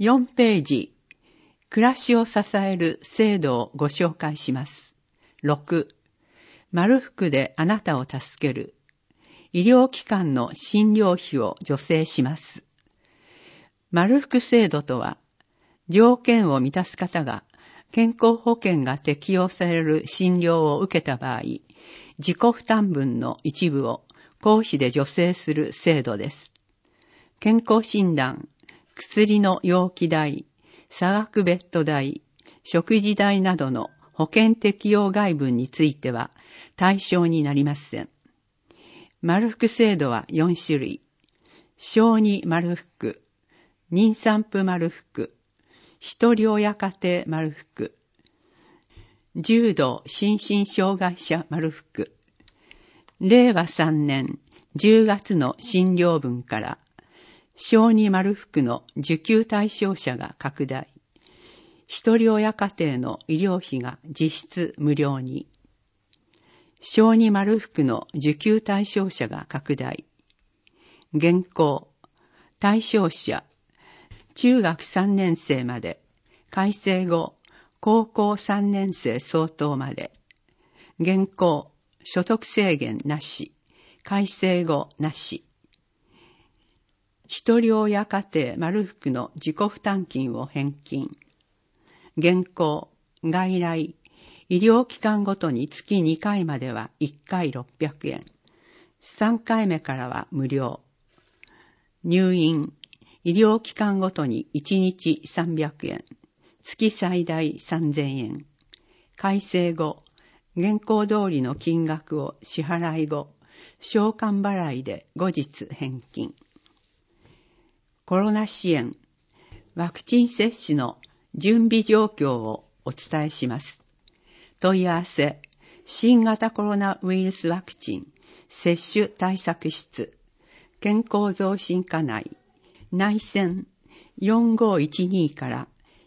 4ページ、暮らしを支える制度をご紹介します。6、マル服であなたを助ける。医療機関の診療費を助成します。マル服制度とは、条件を満たす方が健康保険が適用される診療を受けた場合、自己負担分の一部を公費で助成する制度です。健康診断、薬の容器代、差額ベッド代、食事代などの保険適用外分については対象になりません。マル服制度は4種類。小児マル服、妊産婦マル服、一人親家庭マル服、重度心身障害者マル服。令和3年10月の診療分から小児マル服の受給対象者が拡大。一人親家庭の医療費が実質無料に。小児マル服の受給対象者が拡大。現行、対象者、中学3年生まで、改正後、高校3年生相当まで。現行、所得制限なし、改正後なし。一人親家庭マル服の自己負担金を返金。現行、外来、医療機関ごとに月2回までは1回600円。3回目からは無料。入院、医療機関ごとに1日300円。月最大3000円。改正後、現行通りの金額を支払い後、償還払いで後日返金。コロナ支援、ワクチン接種の準備状況をお伝えします。問い合わせ、新型コロナウイルスワクチン接種対策室、健康増進課内、内線4512から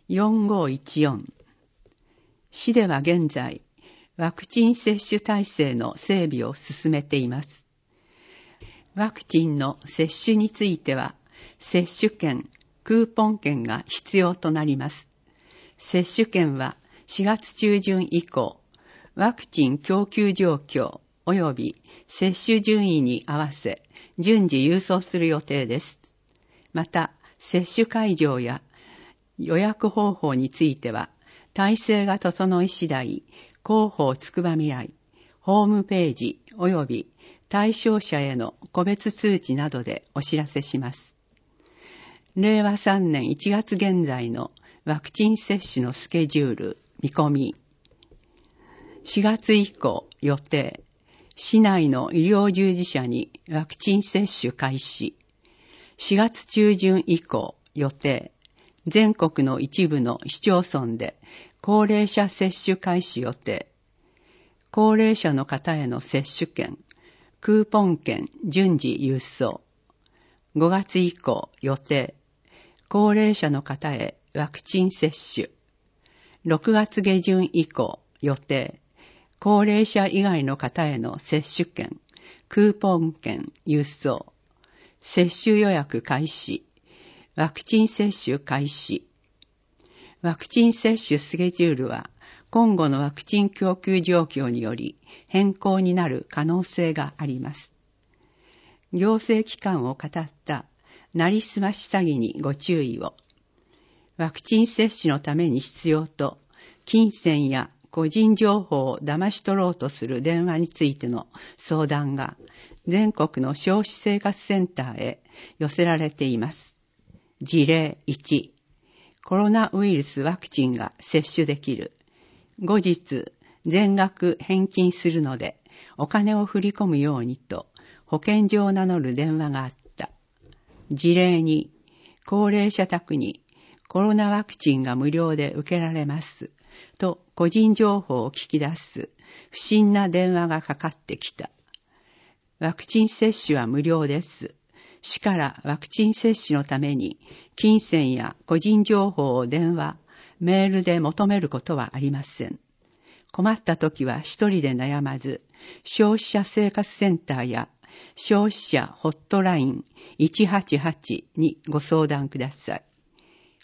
4514。市では現在、ワクチン接種体制の整備を進めています。ワクチンの接種については、接種券、クーポン券が必要となります。接種券は4月中旬以降、ワクチン供給状況及び接種順位に合わせ順次郵送する予定です。また、接種会場や予約方法については、体制が整い次第、広報つくば未来、ホームページ及び対象者への個別通知などでお知らせします。令和3年1月現在のワクチン接種のスケジュール、見込み。4月以降、予定。市内の医療従事者にワクチン接種開始。4月中旬以降、予定。全国の一部の市町村で高齢者接種開始予定。高齢者の方への接種券、クーポン券順次郵送。5月以降、予定。高齢者の方へワクチン接種。6月下旬以降、予定。高齢者以外の方への接種券、クーポン券郵送。接種予約開始。ワクチン接種開始。ワクチン接種スケジュールは、今後のワクチン供給状況により変更になる可能性があります。行政機関を語ったなりすまし詐欺にご注意を。ワクチン接種のために必要と、金銭や個人情報を騙し取ろうとする電話についての相談が、全国の消費生活センターへ寄せられています。事例1、コロナウイルスワクチンが接種できる。後日、全額返金するので、お金を振り込むようにと、保健所を名乗る電話があった。事例2、高齢者宅にコロナワクチンが無料で受けられます。と個人情報を聞き出す不審な電話がかかってきた。ワクチン接種は無料です。市からワクチン接種のために金銭や個人情報を電話、メールで求めることはありません。困った時は一人で悩まず、消費者生活センターや消費者ホットライン188にご相談ください。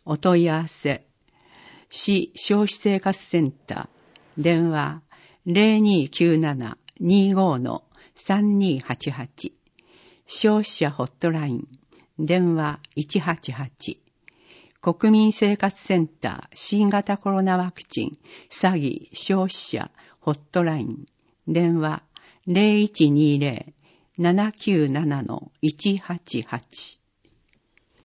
お問い合わせ、市消費生活センター、電話 0297-25-3288、消費者ホットライン、電話188、国民生活センター新型コロナワクチン詐欺消費者ホットライン、電話 0120-797-188